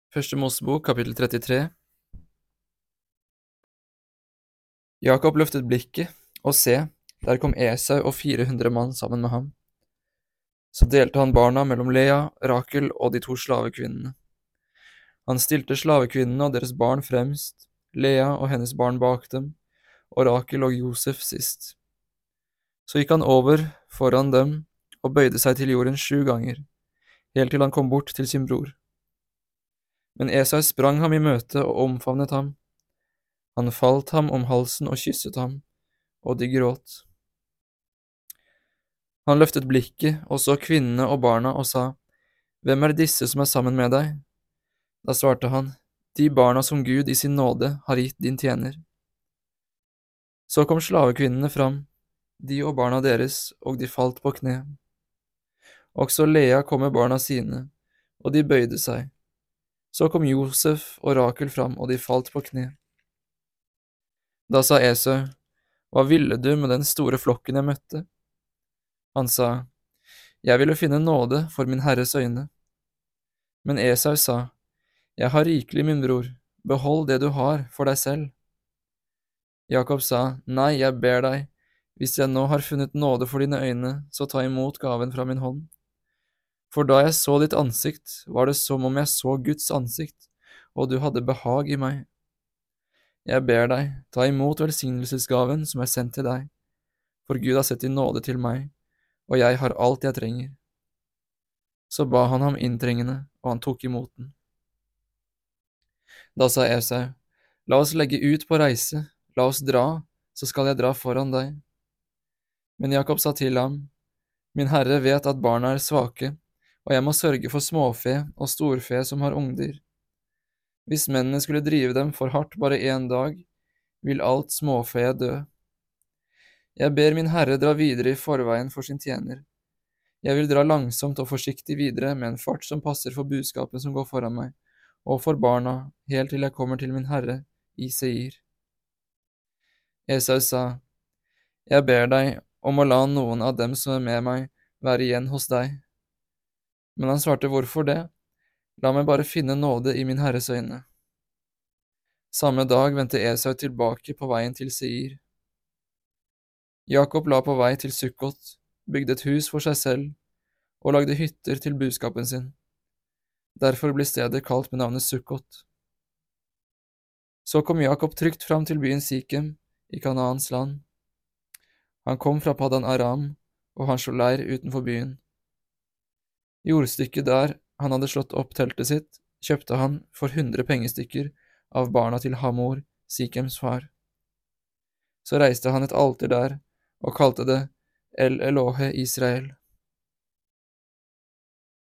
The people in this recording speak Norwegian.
Første Mosebok, kapittel 33. Jakob løftet blikket, og se, der kom Esau og 400 mann sammen med ham. Så delte han barna mellom Lea, Rakel og de 2 slavekvinnene. Han stilte slavekvinnene og deres barn fremst, Lea og hennes barn bak dem, og Rakel og Josef sist. Så gikk han over foran dem og bøyde seg til jorden 7 ganger, helt til han kom bort til sin bror. Men Esau sprang ham i møte og omfavnet ham. Han falt ham om halsen og kysset ham, og de gråt. Han løftet blikket og så kvinnene og barna og sa, «Hvem er disse som er sammen med deg?» Da svarte han, «De barna som Gud i sin nåde har gitt din tjener.» Så kom slavekvinnene fram, de og barna deres, og de falt på kne. Også Lea kom med barna sine, og de bøyde seg. Så kom Josef og Rakel fram, og de falt på kne. Da sa Esau, «Hva ville du med den store flokken jeg møtte?» Han sa, «Jeg ville finne nåde for min Herres øyne.» Men Esau sa, «Jeg har rikelig, min bror, behold det du har for deg selv.» Jakob sa, «Nei, jeg ber deg, hvis jeg nå har funnet nåde for dine øyne, så ta imot gaven fra min hånd. For da jeg så ditt ansikt, var det som om jeg så Guds ansikt, og du hadde behag i meg. Jeg ber deg, ta imot velsignelsesgaven som er sendt til deg, for Gud har sett i nåde til meg, og jeg har alt jeg trenger.» Så ba han ham inntrengende, og han tok imot den. Da sa Esau, «La oss legge ut på reise, la oss dra, så skal jeg dra foran deg.» Men Jakob sa til ham, «Min Herre vet at barna er svake, og jeg må sørge for småfe og storfe som har ungdyr. Hvis mennene skulle drive dem for hardt bare 1 dag, vil alt småfeet dø. Jeg ber min Herre dra videre i forveien for sin tjener. Jeg vil dra langsomt og forsiktig videre med en fart som passer for budskapet som går foran meg, og for barna, helt til jeg kommer til min Herre i Seir.» Esau sa, «Jeg ber deg om å la noen av dem som er med meg være igjen hos deg.» Men han svarte, «Hvorfor det? La meg bare finne nåde i min Herres øyne.» Samme dag vendte Esau tilbake på veien til Seir. Jakob la på vei til Sukkot, bygde et hus for seg selv, og lagde hytter til buskapen sin. Derfor ble stedet kalt med navnet Sukkot. Så kom Jakob trygt fram til byen Sikem, i Kanaans land. Han kom fra Paddan Aram, og han slo leir utenfor byen. Jordstykket der han hadde slått opp teltet sitt, kjøpte han for 100 pengestykker av barna til Hamor, Sikems far. Så reiste han et alter der, og kalte det El Elohe Israel.